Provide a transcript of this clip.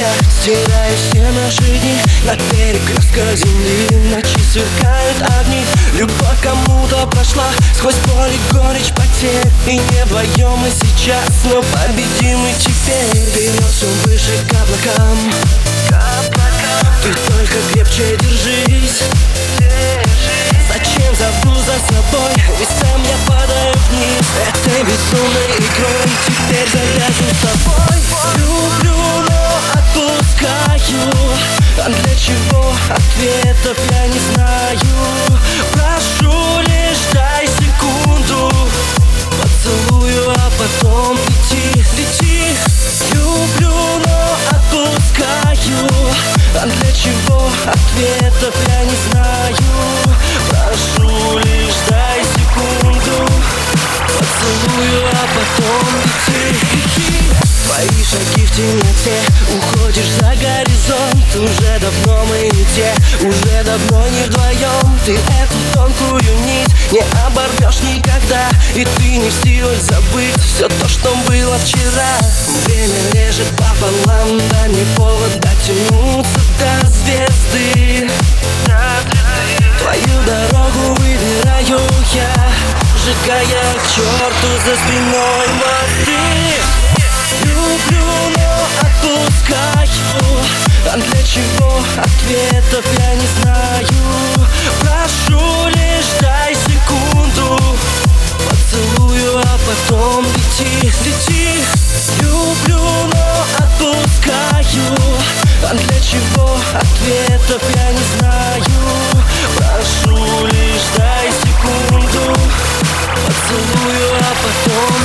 я стираю все наши дни. На перекрестках земли ночи сверкают огни. Любовь кому-то прошла сквозь боль и горечь потерь. И не вдвоем мы сейчас, но победим мы теперь. Вперед все выше к облакам. Ты только крепче держись. Зачем зову за собой, ведь сам я падаю вниз. Этой безумной игрой теперь завяжу с тобой. Люблю, но отпускаю. А для чего ответов я не знаю. Прошу, лишь дай секунду. Поцелую, а потом лети. Люблю, но отпускаю. А для чего ответов я не знаю. Прошу, лишь дай секунду. Поцелую, а потом лети. Твои шаги в темноте, уходишь за горизонт. Уже давно мы не те, уже давно не вдвоем. Ты эту тонкую нить не оборвешь никогда. И ты не в силах забыть все то, что было вчера. Время режет пополам, дай мне повод дотянуться до звезды. Твою дорогу выбираю я, сжигая к черту за спиной мосты. Люблю, но отпускаю. А для чего ответов я не знаю. Прошу, лишь дай секунду. Поцелую, а потом лети. Люблю, но отпускаю. А для чего ответов я не знаю. Прошу, лишь дай секунду. Поцелую, а потом